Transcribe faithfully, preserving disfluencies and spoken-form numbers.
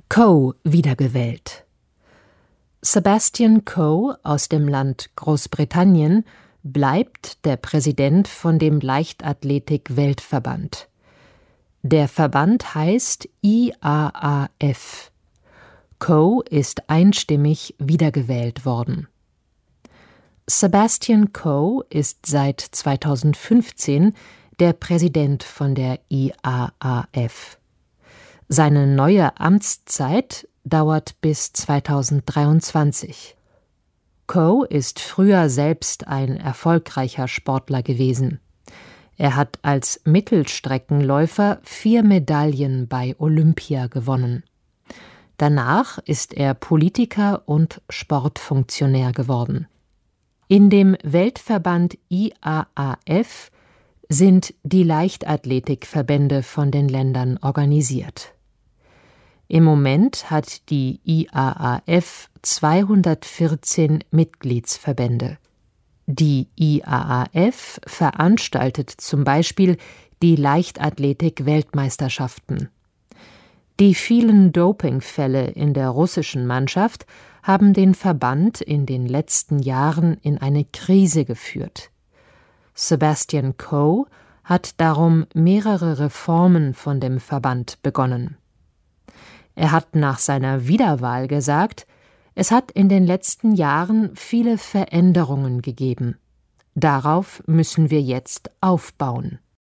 Coe wiedergewählt. Sebastian Coe aus dem Land Großbritannien bleibt der Präsident von dem Leichtathletik-Weltverband. Der Verband heißt I A A F. Coe ist einstimmig wiedergewählt worden. Sebastian Coe ist seit zweitausendfünfzehn der Präsident von der I A A F. Seine neue Amtszeit dauert bis zweitausenddreiundzwanzig. Coe ist früher selbst ein erfolgreicher Sportler gewesen. Er hat als Mittelstreckenläufer vier Medaillen bei Olympia gewonnen. Danach ist er Politiker und Sportfunktionär geworden. In dem Weltverband I A A F sind die Leichtathletikverbände von den Ländern organisiert. Im Moment hat die I A A F zweihundertvierzehn Mitgliedsverbände. Die I A A F veranstaltet zum Beispiel die Leichtathletik-Weltmeisterschaften. Die vielen Dopingfälle in der russischen Mannschaft haben den Verband in den letzten Jahren in eine Krise geführt. Sebastian Coe hat darum mehrere Reformen von dem Verband begonnen. Er hat nach seiner Wiederwahl gesagt, es hat in den letzten Jahren viele Veränderungen gegeben. Darauf müssen wir jetzt aufbauen.